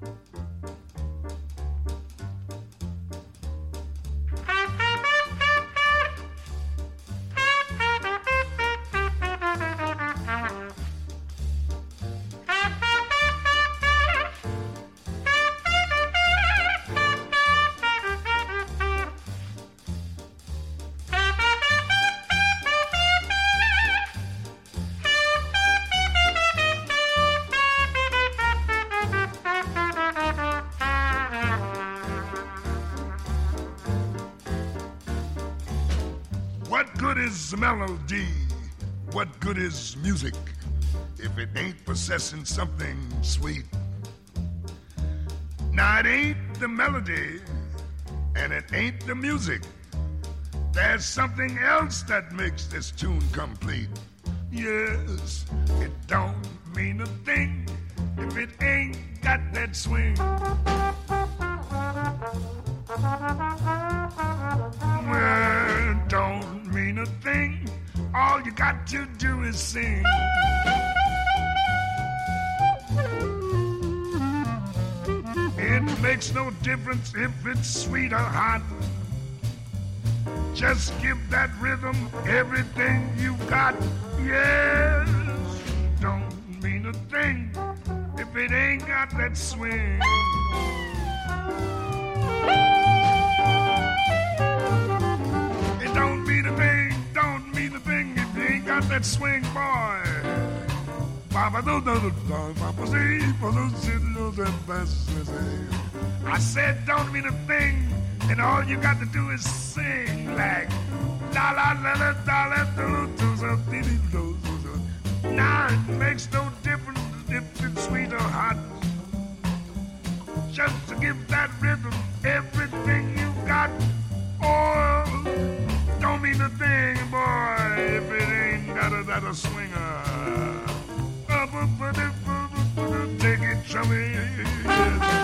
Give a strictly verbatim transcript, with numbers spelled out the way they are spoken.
What good is melody? What good is music if it ain't possessing something sweet? Now it ain't the melody and it ain't the music. There's something else that makes this tune complete. Yes, it don't mean a thing if it ain't got that swing. Well, it don't mean a thing. All you got to do is sing. It makes no difference if it's sweet or hot. Just give that rhythm everything you got. Yes, don't mean a thing if it ain't got that swing. It don't mean a thing, don't mean a thing if you ain't got that swing, boy. I said don't mean a thing, and all you got to do is sing like la la la la la la do do. Now it makes no difference if it's sweet or hot. Just to give that rhythm everything you got. Oh, don't mean a thing, boy, if it ain't got a, that a swinger. Take it, chummy.